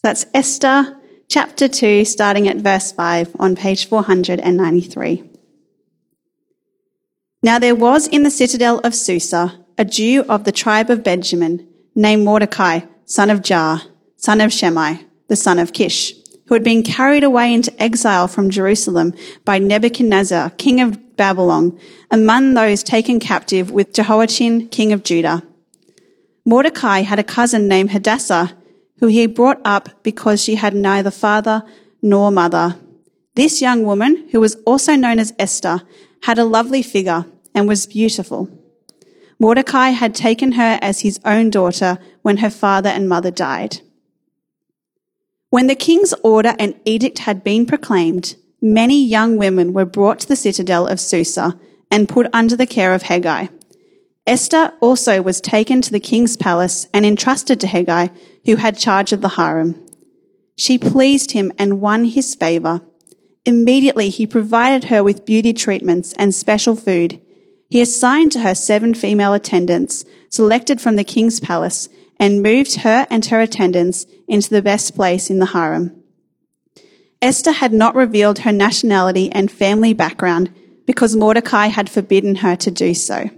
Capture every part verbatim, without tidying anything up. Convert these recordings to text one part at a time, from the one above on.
That's Esther chapter two, starting at verse five on page four hundred ninety-three. Now there was in the citadel of Susa a Jew of the tribe of Benjamin named Mordecai, son of Jar, son of Shemai, the son of Kish, who had been carried away into exile from Jerusalem by Nebuchadnezzar, king of Babylon, among those taken captive with Jehoiachin, king of Judah. Mordecai had a cousin named Hadassah, who he brought up because she had neither father nor mother. This young woman, who was also known as Esther, had a lovely figure and was beautiful. Mordecai had taken her as his own daughter when her father and mother died. When the king's order and edict had been proclaimed, many young women were brought to the citadel of Susa and put under the care of Hegai. Esther also was taken to the king's palace and entrusted to Hegai, who had charge of the harem. She pleased him and won his favour. Immediately he provided her with beauty treatments and special food. He assigned to her seven female attendants, selected from the king's palace, and moved her and her attendants into the best place in the harem. Esther had not revealed her nationality and family background because Mordecai had forbidden her to do so.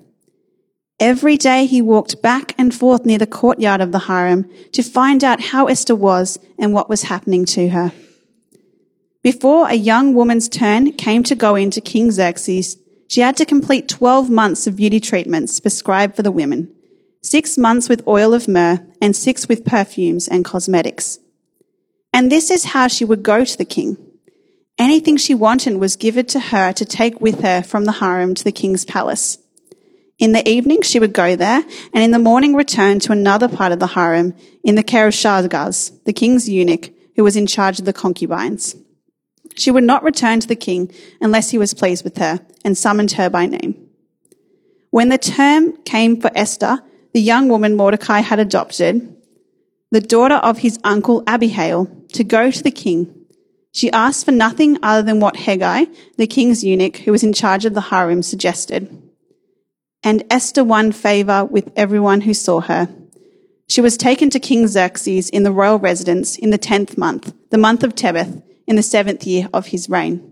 Every day he walked back and forth near the courtyard of the harem to find out how Esther was and what was happening to her. Before a young woman's turn came to go into King Xerxes, she had to complete twelve months of beauty treatments prescribed for the women, six months with oil of myrrh and six with perfumes and cosmetics. And this is how she would go to the king. Anything she wanted was given to her to take with her from the harem to the king's palace. In the evening she would go there, and in the morning return to another part of the harem in the care of Shaashgaz, the king's eunuch, who was in charge of the concubines. She would not return to the king unless he was pleased with her and summoned her by name. When the term came for Esther, the young woman Mordecai had adopted, the daughter of his uncle Abihail, to go to the king, she asked for nothing other than what Hegai, the king's eunuch, who was in charge of the harem, suggested. And Esther won favour with everyone who saw her. She was taken to King Xerxes in the royal residence in the tenth month, the month of Tebeth, in the seventh year of his reign.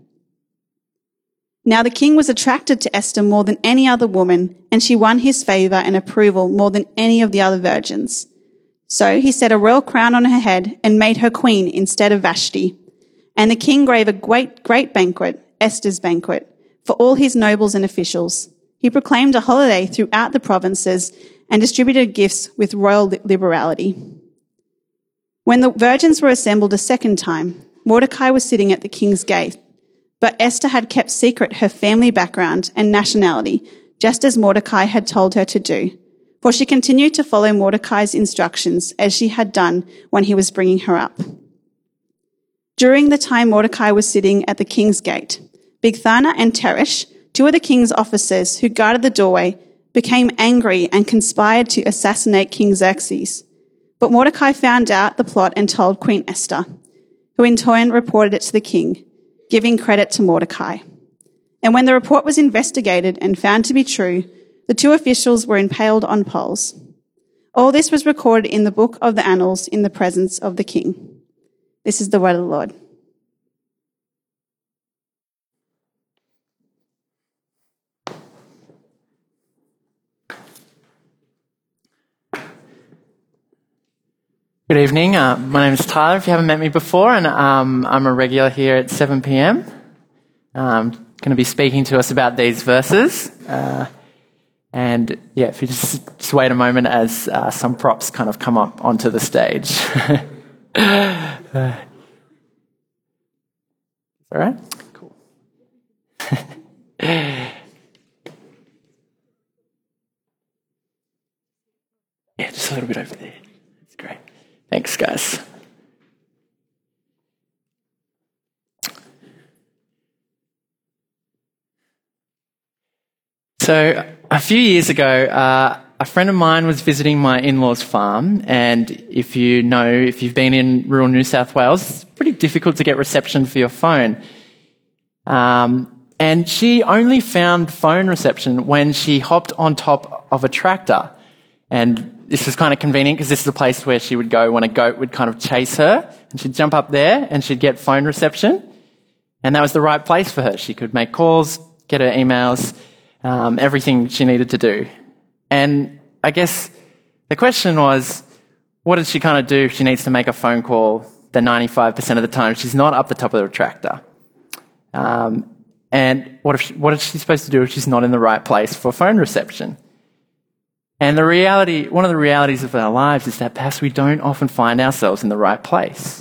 Now the king was attracted to Esther more than any other woman, and she won his favour and approval more than any of the other virgins. So he set a royal crown on her head and made her queen instead of Vashti. And the king gave a great, great banquet, Esther's banquet, for all his nobles and officials. He proclaimed a holiday throughout the provinces and distributed gifts with royal liberality. When the virgins were assembled a second time, Mordecai was sitting at the king's gate, but Esther had kept secret her family background and nationality, just as Mordecai had told her to do, for she continued to follow Mordecai's instructions as she had done when he was bringing her up. During the time Mordecai was sitting at the king's gate, Bigthana and Teresh, two of the king's officers who guarded the doorway, became angry and conspired to assassinate King Xerxes. But Mordecai found out the plot and told Queen Esther, who in turn reported it to the king, giving credit to Mordecai. And when the report was investigated and found to be true, the two officials were impaled on poles. All this was recorded in the book of the annals in the presence of the king. This is the word of the Lord. Good evening. Uh, my name is Tyler, if you haven't met me before, and um, I'm a regular here at seven p.m. I'm going to be speaking to us about these verses. Uh, and yeah, if you just, just wait a moment as uh, some props kind of come up onto the stage. uh, all right? Cool. Yeah, just a little bit over there. That's great. Thanks, guys. So, a few years ago, uh, a friend of mine was visiting my in-laws' farm, and if you know, if you've been in rural New South Wales, it's pretty difficult to get reception for your phone. Um, and she only found phone reception when she hopped on top of a tractor. And this was kind of convenient because this is a place where she would go when a goat would kind of chase her, and she'd jump up there and she'd get phone reception. And that was the right place for her. She could make calls, get her emails, um, everything she needed to do. And I guess the question was, what does she kind of do if she needs to make a phone call the ninety-five percent of the time she's not up the top of the tractor? Um, and what if she, what is she supposed to do if she's not in the right place for phone reception? And the reality, one of the realities of our lives is that perhaps we don't often find ourselves in the right place.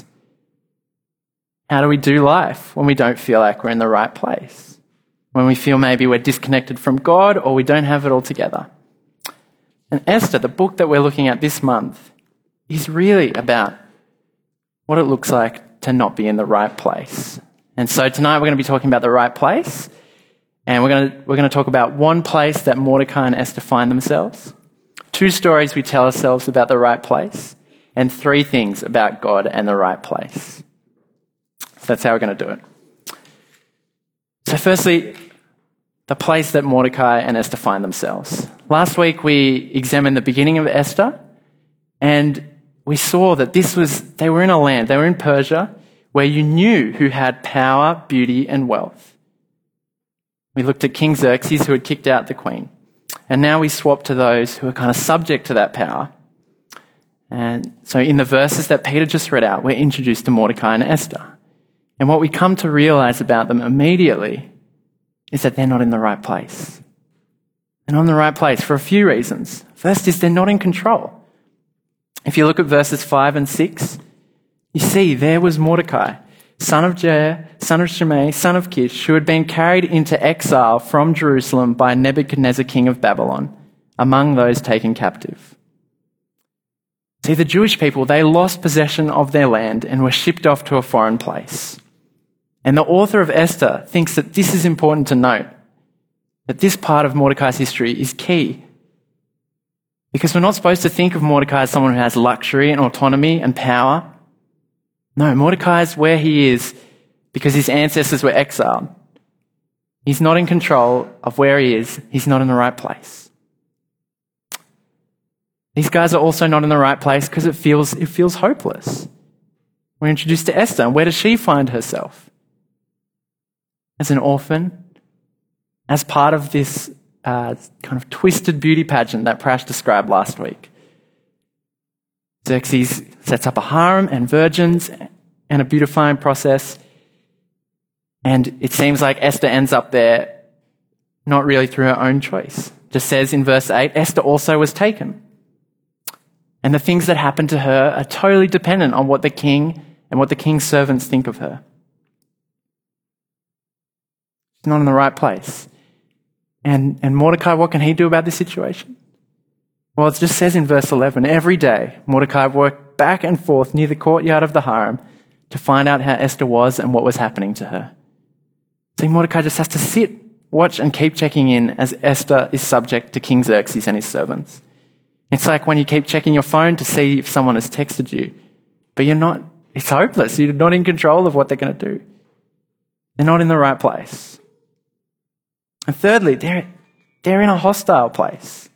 How do we do life when we don't feel like we're in the right place? When we feel maybe we're disconnected from God or we don't have it all together? And Esther, the book that we're looking at this month, is really about what it looks like to not be in the right place. And so tonight we're going to be talking about the right place, and we're going to, we're going to talk about one place that Mordecai and Esther find themselves, two stories we tell ourselves about the right place, and three things about God and the right place. So that's how we're going to do it. So firstly, the place that Mordecai and Esther find themselves. Last week we examined the beginning of Esther, and we saw that this was, they were in a land, they were in Persia, where you knew who had power, beauty, and wealth. We looked at King Xerxes, who had kicked out the queen. And now we swap to those who are kind of subject to that power. And so in the verses that Peter just read out, we're introduced to Mordecai and Esther. And what we come to realize about them immediately is that they're not in the right place. They're not in the right place for a few reasons. First is they're not in control. If you look at verses five and six, you see there was Mordecai, son of Jair, son of Shimei, son of Kish, who had been carried into exile from Jerusalem by Nebuchadnezzar, king of Babylon, among those taken captive. See, the Jewish people, they lost possession of their land and were shipped off to a foreign place. And the author of Esther thinks that this is important to note, that this part of Mordecai's history is key. Because we're not supposed to think of Mordecai as someone who has luxury and autonomy and power. No, Mordecai is where he is because his ancestors were exiled. He's not in control of where he is. He's not in the right place. These guys are also not in the right place because it feels, it feels hopeless. We're introduced to Esther, and where does she find herself? As an orphan, as part of this uh, kind of twisted beauty pageant that Prash described last week. Xerxes sets up a harem and virgins and a beautifying process, and it seems like Esther ends up there not really through her own choice. Just says in verse eight, Esther also was taken. And the things that happen to her are totally dependent on what the king and what the king's servants think of her. She's not in the right place. And, and Mordecai, what can he do about this situation? Well, it just says in verse eleven, every day Mordecai worked back and forth near the courtyard of the harem to find out how Esther was and what was happening to her. See, Mordecai just has to sit, watch, and keep checking in as Esther is subject to King Xerxes and his servants. It's like when you keep checking your phone to see if someone has texted you, but you're not, it's hopeless. You're not in control of what they're going to do. They're not in the right place. And thirdly, they're, they're in a hostile place.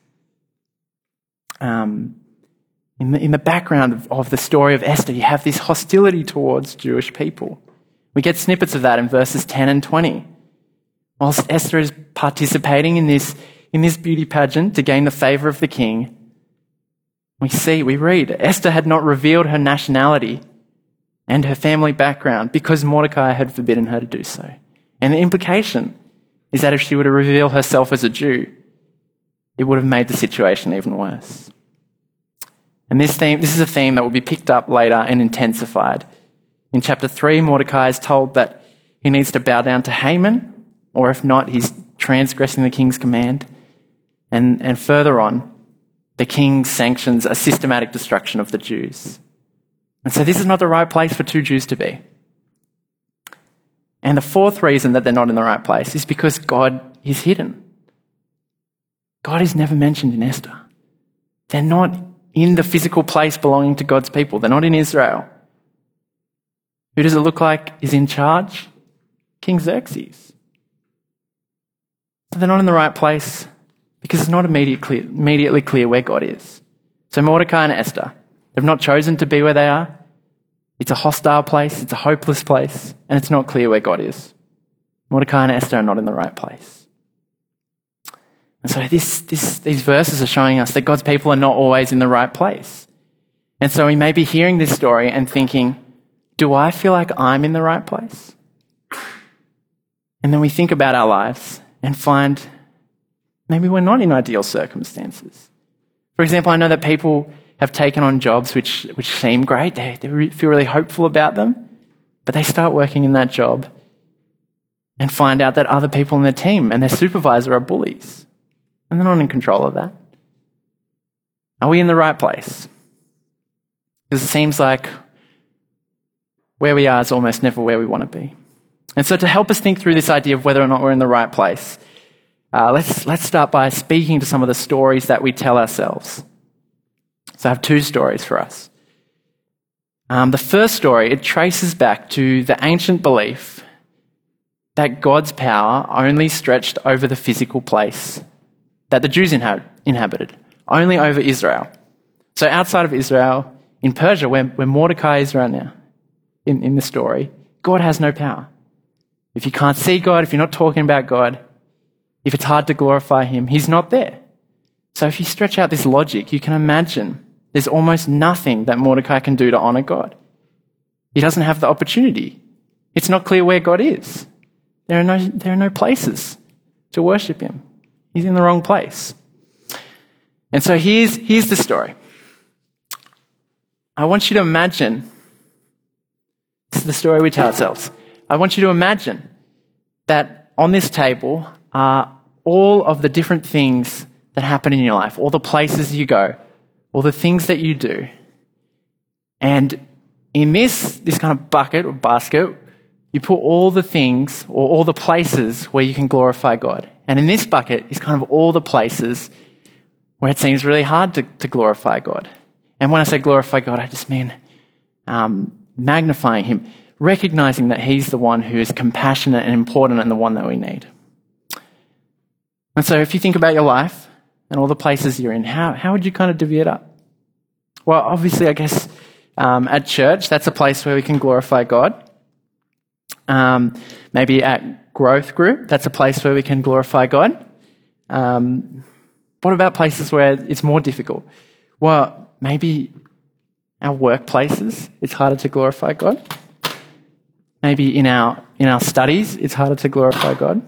Um, in, the, in the background of, of the story of Esther, you have this hostility towards Jewish people. We get snippets of that in verses ten and twenty. Whilst Esther is participating in this, in this beauty pageant to gain the favour of the king, we see, we read, Esther had not revealed her nationality and her family background because Mordecai had forbidden her to do so. And the implication is that if she were to reveal herself as a Jew, it would have made the situation even worse. And this theme, this is a theme that will be picked up later and intensified. In chapter three, Mordecai is told that he needs to bow down to Haman, or if not, he's transgressing the king's command. And, and further on, the king sanctions a systematic destruction of the Jews. And so this is not the right place for two Jews to be. And the fourth reason that they're not in the right place is because God is hidden. God is never mentioned in Esther. They're not in the physical place belonging to God's people. They're not in Israel. Who does it look like is in charge? King Xerxes. So they're not in the right place because it's not immediately clear, immediately clear where God is. So Mordecai and Esther, they've not chosen to be where they are. It's a hostile place, it's a hopeless place, and it's not clear where God is. Mordecai and Esther are not in the right place. And so this, this, these verses are showing us that God's people are not always in the right place. And so we may be hearing this story and thinking, do I feel like I'm in the right place? And then we think about our lives and find maybe we're not in ideal circumstances. For example, I know that people have taken on jobs which, which seem great. They, they re- feel really hopeful about them, but they start working in that job and find out that other people in their team and their supervisor are bullies, and they're not in control of that. Are we in the right place? Because it seems like where we are is almost never where we want to be. And so to help us think through this idea of whether or not we're in the right place, uh, let's, let's start by speaking to some of the stories that we tell ourselves. So I have two stories for us. Um, the first story, it traces back to the ancient belief that God's power only stretched over the physical place that the Jews inha- inhabited, only over Israel. So outside of Israel, in Persia, where, where Mordecai is right now, in, in the story, God has no power. If you can't see God, if you're not talking about God, if it's hard to glorify him, he's not there. So if you stretch out this logic, you can imagine there's almost nothing that Mordecai can do to honor God. He doesn't have the opportunity. It's not clear where God is. There are no, there are no places to worship him. He's in the wrong place. And so here's, here's the story. I want you to imagine, this is the story we tell ourselves. I want you to imagine that on this table are all of the different things that happen in your life, all the places you go, all the things that you do. And in this, this kind of bucket or basket, you put all the things or all the places where you can glorify God. And in this bucket is kind of all the places where it seems really hard to, to glorify God. And when I say glorify God, I just mean um, magnifying him, recognizing that he's the one who is compassionate and important and the one that we need. And so if you think about your life and all the places you're in, how, how would you kind of divvy it up? Well, obviously, I guess um, at church, that's a place where we can glorify God. Um, maybe at growth group, that's a place where we can glorify God. Um, what about places where it's more difficult? Well, maybe our workplaces, it's harder to glorify God. Maybe in our in our studies, it's harder to glorify God.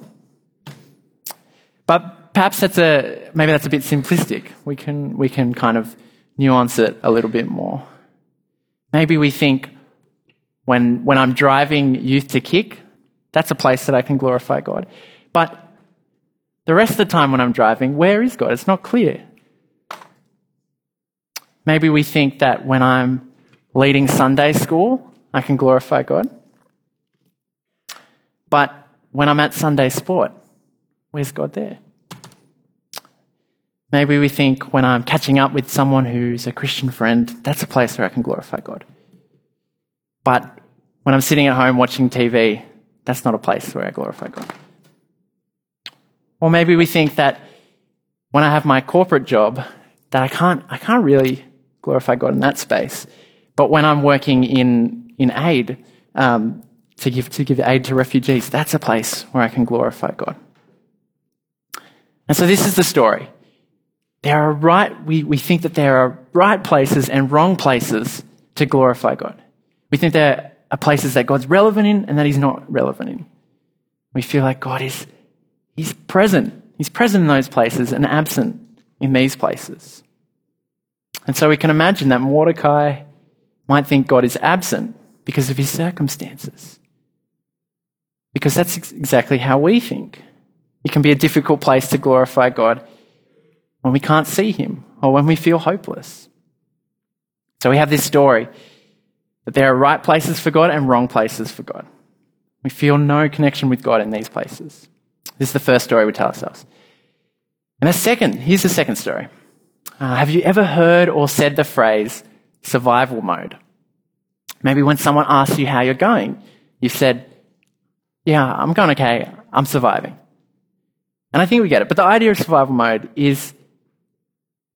But perhaps that's a maybe that's a bit simplistic. We can we can kind of nuance it a little bit more. Maybe we think when when I'm driving youth to kick, that's a place that I can glorify God. But the rest of the time when I'm driving, where is God? It's not clear. Maybe we think that when I'm leading Sunday school, I can glorify God. But when I'm at Sunday sport, where's God there? Maybe we think when I'm catching up with someone who's a Christian friend, that's a place where I can glorify God. But when I'm sitting at home watching T V, that's not a place where I glorify God. Or maybe we think that when I have my corporate job, that I can't I can't really glorify God in that space. But when I'm working in in aid, um, to give to give aid to refugees, that's a place where I can glorify God. And so this is the story. There are right we, we think that there are right places and wrong places to glorify God. We think there are places that God's relevant in and that he's not relevant in. We feel like God is he's present. He's present in those places and absent in these places. And so we can imagine that Mordecai might think God is absent because of his circumstances. Because that's ex- exactly how we think. It can be a difficult place to glorify God when we can't see him or when we feel hopeless. So we have this story that there are right places for God and wrong places for God. We feel no connection with God in these places. This is the first story we tell ourselves. And the second, here's the second story. Uh, have you ever heard or said the phrase survival mode? Maybe when someone asks you how you're going, you've said, yeah, I'm going okay, I'm surviving. And I think we get it. But the idea of survival mode is that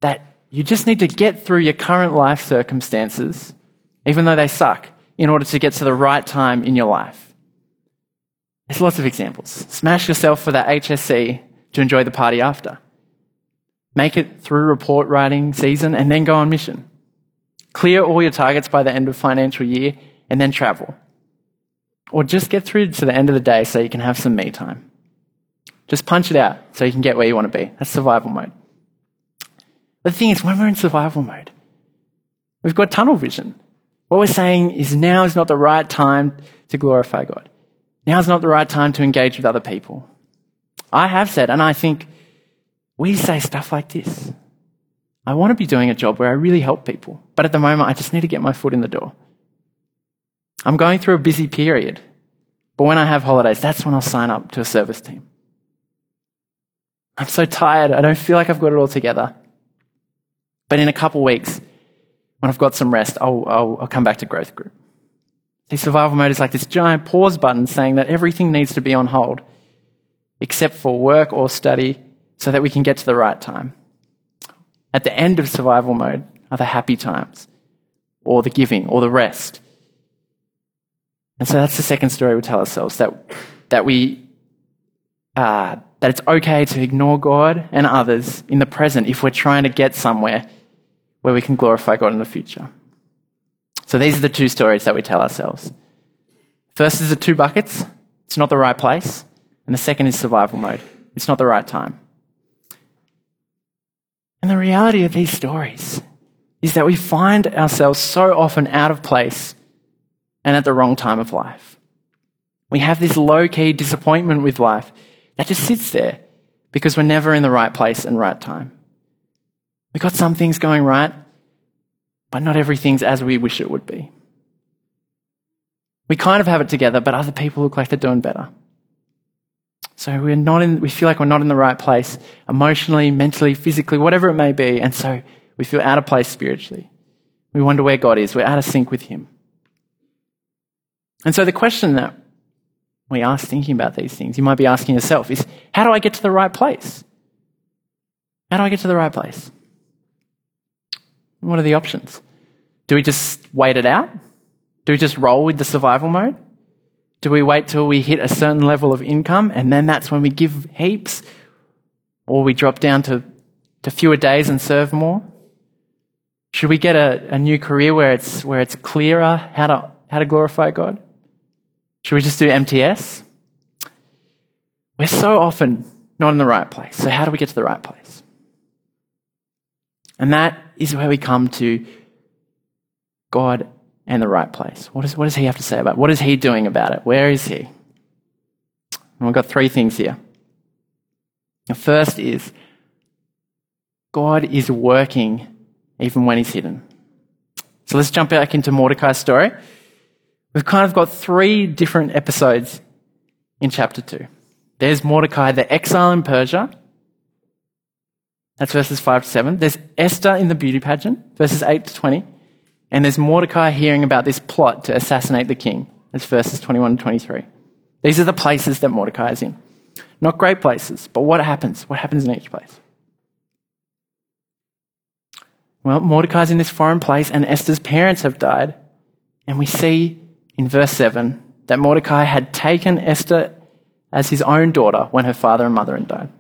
you just need to get through your current life circumstances, even though they suck, in order to get to the right time in your life. There's lots of examples. Smash yourself for that H S C to enjoy the party after. Make it through report writing season and then go on mission. Clear all your targets by the end of financial year and then travel. Or just get through to the end of the day so you can have some me time. Just punch it out so you can get where you want to be. That's survival mode. But the thing is, when we're in survival mode, we've got tunnel vision. What we're saying is now is not the right time to glorify God. Now is not the right time to engage with other people. I have said, and I think we say stuff like this. I want to be doing a job where I really help people, but at the moment I just need to get my foot in the door. I'm going through a busy period, but when I have holidays, that's when I'll sign up to a service team. I'm so tired, I don't feel like I've got it all together. But in a couple of weeks, when I've got some rest, I'll, I'll, I'll come back to growth group. See, survival mode is like this giant pause button saying that everything needs to be on hold, except for work or study, so that we can get to the right time. At the end of survival mode are the happy times, or the giving, or the rest. And so that's the second story we tell ourselves, that that we uh, that it's okay to ignore God and others in the present if we're trying to get somewhere where we can glorify God in the future. So these are the two stories that we tell ourselves. First is the two buckets. It's not the right place. And the second is survival mode. It's not the right time. And the reality of these stories is that we find ourselves so often out of place and at the wrong time of life. We have this low-key disappointment with life that just sits there because we're never in the right place and right time. We've got some things going right, but not everything's as we wish it would be. We kind of have it together, but other people look like they're doing better. So we're not in, we feel like we're not in the right place emotionally, mentally, physically, whatever it may be. And so we feel out of place spiritually. We wonder where God is. We're out of sync with him. And so the question that we ask thinking about these things, you might be asking yourself, is how do I get to the right place? How do I get to the right place? What are the options? Do we just wait it out? Do we just roll with the survival mode? Do we wait till we hit a certain level of income and then that's when we give heaps? Or we drop down to, to fewer days and serve more? Should we get a, a new career where it's where it's clearer how to how to glorify God? Should we just do M T S? We're so often not in the right place. So how do we get to the right place? And that is where we come to God and the right place. What, is, what does he have to say about it? What is he doing about it? Where is he? And we've got three things here. The first is God is working even when he's hidden. So let's jump back into Mordecai's story. We've kind of got three different episodes in chapter two. There's Mordecai, the exile in Persia. That's verses five to seven. There's Esther in the beauty pageant, verses eight to twenty. And there's Mordecai hearing about this plot to assassinate the king. That's verses twenty-one to twenty-three. These are the places that Mordecai is in. Not great places, but what happens? What happens in each place? Well, Mordecai's in this foreign place and Esther's parents have died. And we see in verse seven that Mordecai had taken Esther as his own daughter when her father and mother had died.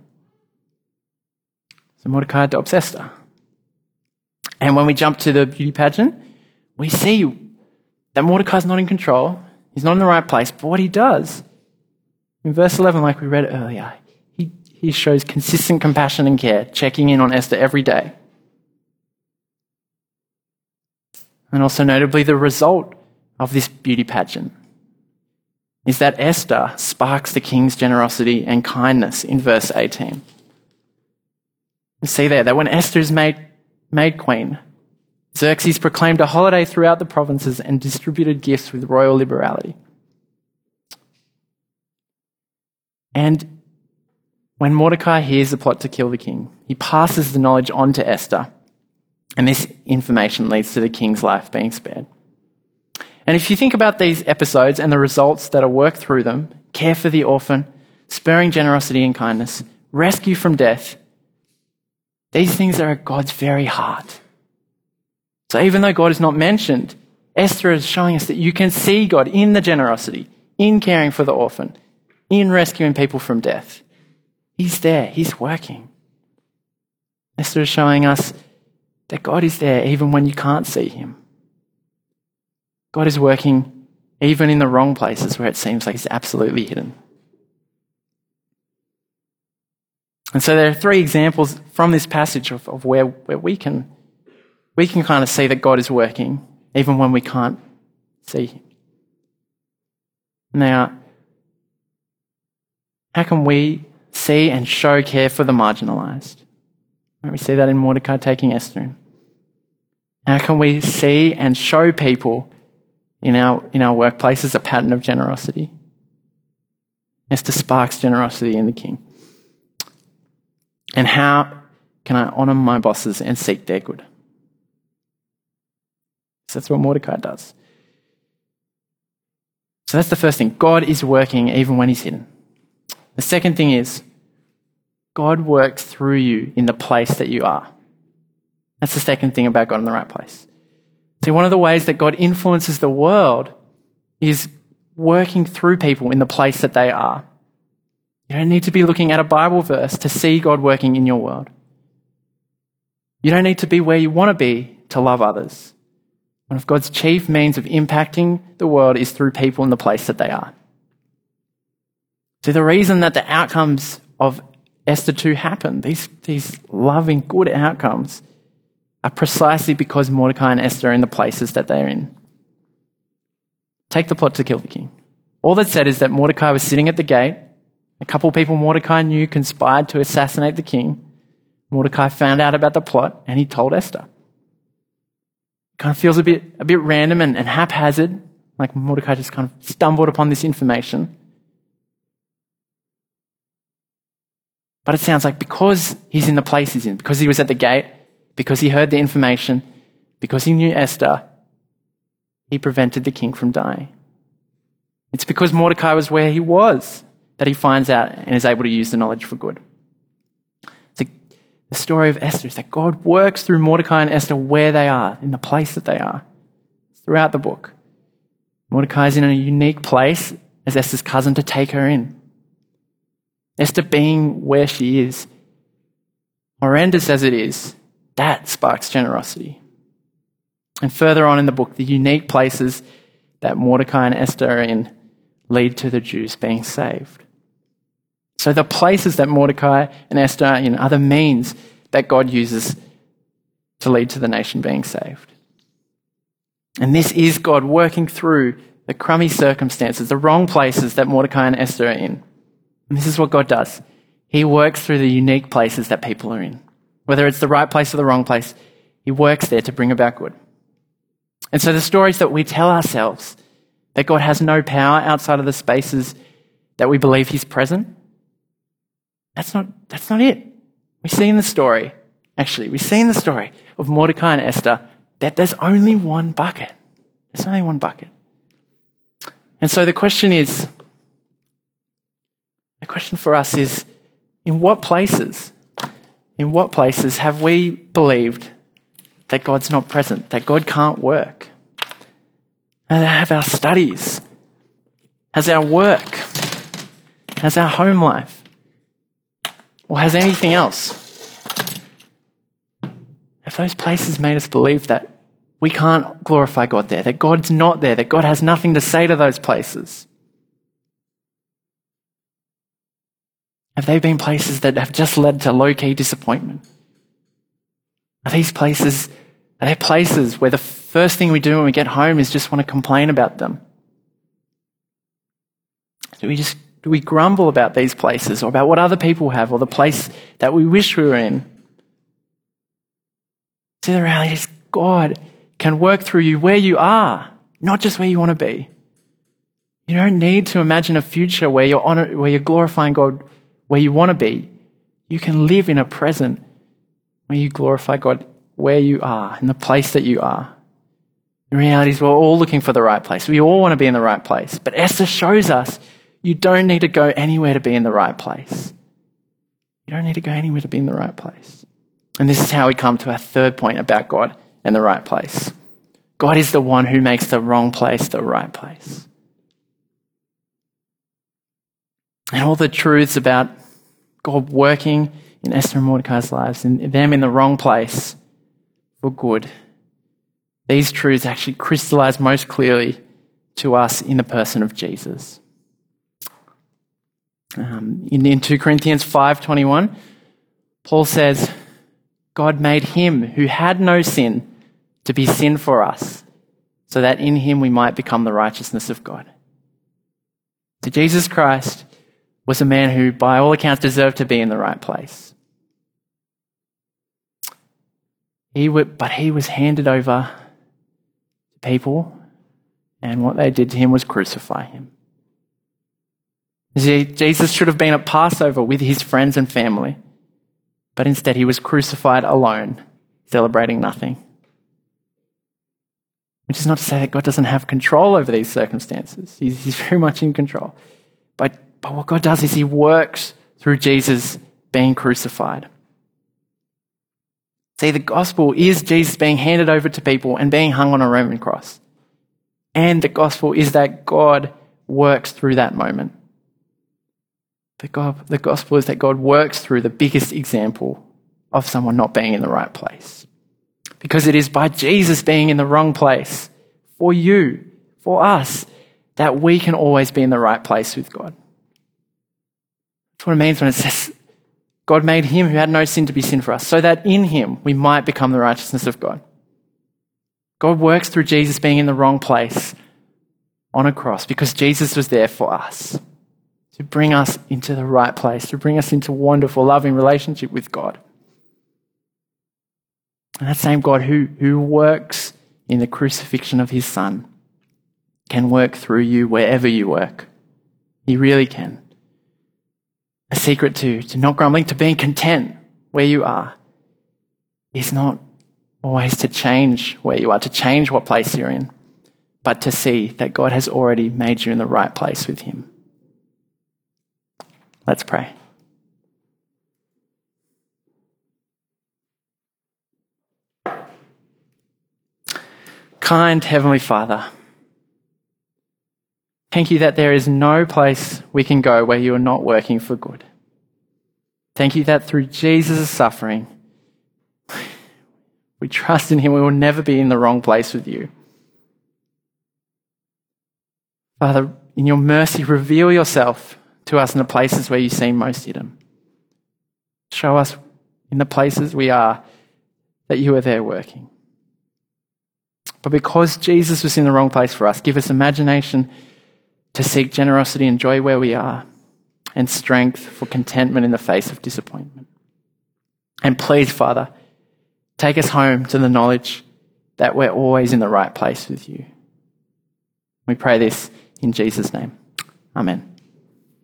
So Mordecai adopts Esther. And when we jump to the beauty pageant, we see that Mordecai's not in control. He's not in the right place. But what he does, in verse eleven, like we read earlier, he, he shows consistent compassion and care, checking in on Esther every day. And also notably, the result of this beauty pageant is that Esther sparks the king's generosity and kindness in verse eighteen. You see there that when Esther is made, made queen, Xerxes proclaimed a holiday throughout the provinces and distributed gifts with royal liberality. And when Mordecai hears the plot to kill the king, he passes the knowledge on to Esther, and this information leads to the king's life being spared. And if you think about these episodes and the results that are worked through them, care for the orphan, spurring generosity and kindness, rescue from death, These things are at God's very heart. So even though God is not mentioned, Esther is showing us that you can see God in the generosity, in caring for the orphan, in rescuing people from death. He's there. He's working. Esther is showing us that God is there even when you can't see him. God is working even in the wrong places where it seems like he's absolutely hidden. And so there are three examples from this passage of, of where, where we can we can kind of see that God is working even when we can't see him. Now, how can we see and show care for the marginalised? We see that in Mordecai taking Esther in. How can we see and show people in our in our workplaces a pattern of generosity? Esther sparks generosity in the king. And how can I honour my bosses and seek their good? So that's what Mordecai does. So that's the first thing. God is working even when he's hidden. The second thing is, God works through you in the place that you are. That's the second thing about God in the right place. See, one of the ways that God influences the world is working through people in the place that they are. You don't need to be looking at a Bible verse to see God working in your world. You don't need to be where you want to be to love others. One of God's chief means of impacting the world is through people in the place that they are. So the reason that the outcomes of Esther two happen, these, these loving, good outcomes, are precisely because Mordecai and Esther are in the places that they're in. Take the plot to kill the king. All that's said is that Mordecai was sitting at the gate. A couple of people Mordecai knew conspired to assassinate the king. Mordecai found out about the plot and he told Esther. Kind of feels a bit a bit random and, and haphazard, like Mordecai just kind of stumbled upon this information. But it sounds like because he's in the place he's in, because he was at the gate, because he heard the information, because he knew Esther, he prevented the king from dying. It's because Mordecai was where he was that he finds out and is able to use the knowledge for good. The, the story of Esther is that God works through Mordecai and Esther where they are, in the place that they are, throughout the book. Mordecai is in a unique place as Esther's cousin to take her in. Esther being where she is, horrendous as it is, that sparks generosity. And further on in the book, the unique places that Mordecai and Esther are in lead to the Jews being saved. So the places that Mordecai and Esther are in are the means that God uses to lead to the nation being saved. And this is God working through the crummy circumstances, the wrong places that Mordecai and Esther are in. And this is what God does. He works through the unique places that people are in. Whether it's the right place or the wrong place, he works there to bring about good. And so the stories that we tell ourselves that God has no power outside of the spaces that we believe he's present, that's not, that's not it. We see in the story, actually, we see in the story of Mordecai and Esther that there's only one bucket. There's only one bucket. And so the question is, the question for us is, in what places, in what places have we believed that God's not present, that God can't work? And have our studies, has our work, has our home life, or has anything else? Have those places made us believe that we can't glorify God there, that God's not there, that God has nothing to say to those places? Have they been places that have just led to low-key disappointment? Are these places, are they places where the first thing we do when we get home is just want to complain about them? Do we just, do we grumble about these places or about what other people have or the place that we wish we were in? See, the reality is God can work through you where you are, not just where you want to be. You don't need to imagine a future where you're honor, where you're glorifying God where you want to be. You can live in a present where you glorify God where you are, in the place that you are. The reality is we're all looking for the right place. We all want to be in the right place. But Esther shows us you don't need to go anywhere to be in the right place. You don't need to go anywhere to be in the right place. And this is how we come to our third point about God and the right place. God is the one who makes the wrong place the right place. And all the truths about God working in Esther and Mordecai's lives and them in the wrong place for good, these truths actually crystallize most clearly to us in the person of Jesus. Um, in, in two Corinthians five twenty-one, Paul says, God made him who had no sin to be sin for us, so that in him we might become the righteousness of God. So Jesus Christ was a man who, by all accounts, deserved to be in the right place. He would, but he was handed over to people, and what they did to him was crucify him. See, Jesus should have been at Passover with his friends and family, but instead he was crucified alone, celebrating nothing. Which is not to say that God doesn't have control over these circumstances. He's, he's very much in control. But, but what God does is he works through Jesus being crucified. See, the gospel is Jesus being handed over to people and being hung on a Roman cross. And the gospel is that God works through that moment. The, God, the gospel is that God works through the biggest example of someone not being in the right place. Because it is by Jesus being in the wrong place for you, for us, that we can always be in the right place with God. That's what it means when it says, God made him who had no sin to be sin for us, so that in him we might become the righteousness of God. God works through Jesus being in the wrong place on a cross because Jesus was there for us, to bring us into the right place, to bring us into wonderful, loving relationship with God. And that same God who, who works in the crucifixion of his Son can work through you wherever you work. He really can. A secret to, to not grumbling, to being content where you are, is not always to change where you are, to change what place you're in, but to see that God has already made you in the right place with him. Let's pray. Kind Heavenly Father, thank you that there is no place we can go where you are not working for good. Thank you that through Jesus' suffering, we trust in him, we will never be in the wrong place with you. Father, in your mercy, reveal yourself to us in the places where you seem most hidden. Show us in the places we are that you are there working. But because Jesus was in the wrong place for us, give us imagination to seek generosity and joy where we are, and strength for contentment in the face of disappointment. And please, Father, take us home to the knowledge that we're always in the right place with you. We pray this in Jesus' name. Amen.